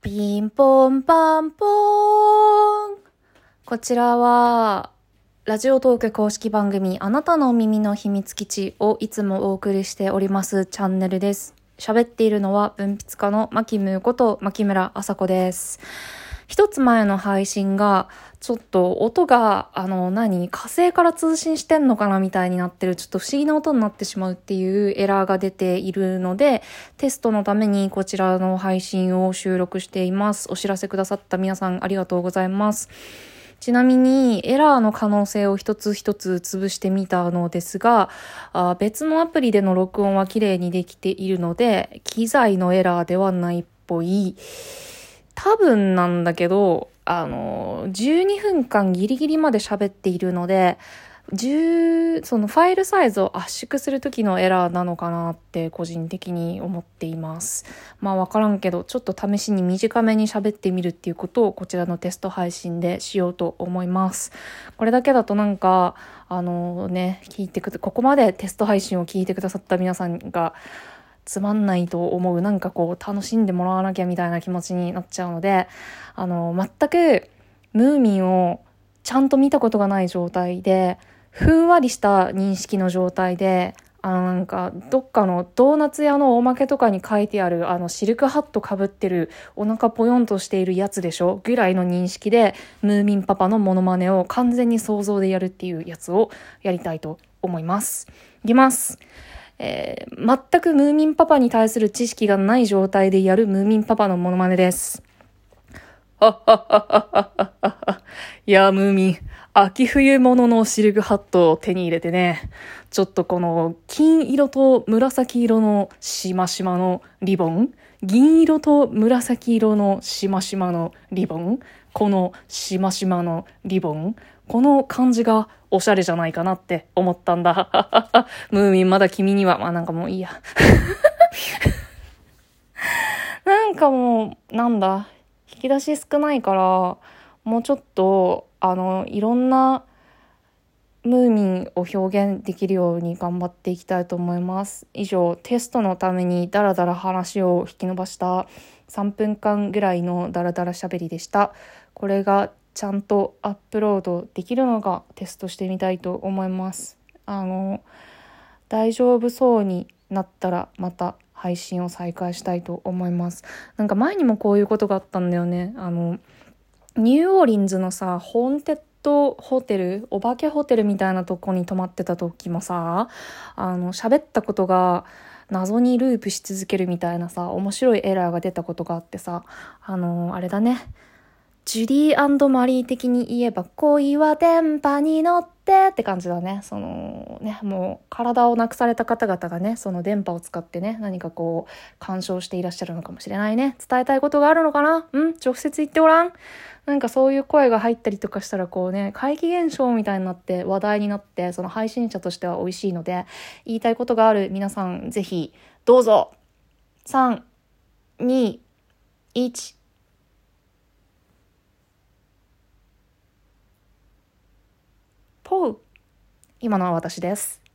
ピンポンパンポーン。こちらはラジオトーク公式番組あなたの耳の秘密基地をいつもお送りしておりますチャンネルです。喋っているのは文筆家のマキムこと牧村麻子です。一つ前の配信がちょっと音が火星から通信してんのかなみたいになってる、ちょっと不思議な音になってしまうっていうエラーが出ているので、テストのためにこちらの配信を収録しています。お知らせくださった皆さんありがとうございます。ちなみにエラーの可能性を一つ一つ潰してみたのですが、別のアプリでの録音は綺麗にできているので、機材のエラーではないっぽい。多分なんだけど、12分間ギリギリまで喋っているので、そのファイルサイズを圧縮する時のエラーなのかなって個人的に思っています。まあわからんけど、ちょっと試しに短めに喋ってみるっていうことをこちらのテスト配信でしようと思います。これだけだとここまでテスト配信を聞いてくださった皆さんがつまんないと思う、楽しんでもらわなきゃみたいな気持ちになっちゃうので、全くムーミンをちゃんと見たことがない状態で、ふんわりした認識の状態で、どっかのドーナツ屋のおまけとかに書いてあるシルクハット被ってるお腹ぽよんとしているやつでしょぐらいの認識でムーミンパパのモノマネを完全に想像でやるっていうやつをやりたいと思います。いきます。全くムーミンパパに対する知識がない状態でやるムーミンパパのモノマネです。はっはっはっはっはっは。いや、ムーミン、秋冬物のシルクハットを手に入れてね、ちょっとこの金色と紫色のしましまのリボン、銀色と紫色のしましまのリボン、このしましまのリボン、この感じがおしゃれじゃないかなって思ったんだ。ムーミンまだ君には、もういいや。引き出し少ないから、もうちょっと、いろんなムーミンを表現できるように頑張っていきたいと思います。以上、テストのためにダラダラ話を引き伸ばした3分間ぐらいのダラダラ喋りでした。これがちゃんとアップロードできるのかテストしてみたいと思います。大丈夫そうになったらまた配信を再開したいと思います。前にもこういうことがあったんだよね。ニューオーリンズのさ、ホーンテッドホテル、お化けホテルみたいなとこに泊まってた時もさ、喋ったことが謎にループし続けるみたいなさ、面白いエラーが出たことがあってさ、あれだね。ジュディ&マリー的に言えば、恋は電波に乗ってって感じだね。もう体をなくされた方々がね、その電波を使ってね、干渉していらっしゃるのかもしれないね。伝えたいことがあるのかな？直接言ってごらん。そういう声が入ったりとかしたら怪奇現象みたいになって話題になって、その配信者としては美味しいので、言いたいことがある皆さん、ぜひ、どうぞ。3、2、1、ポウ。今のは私です。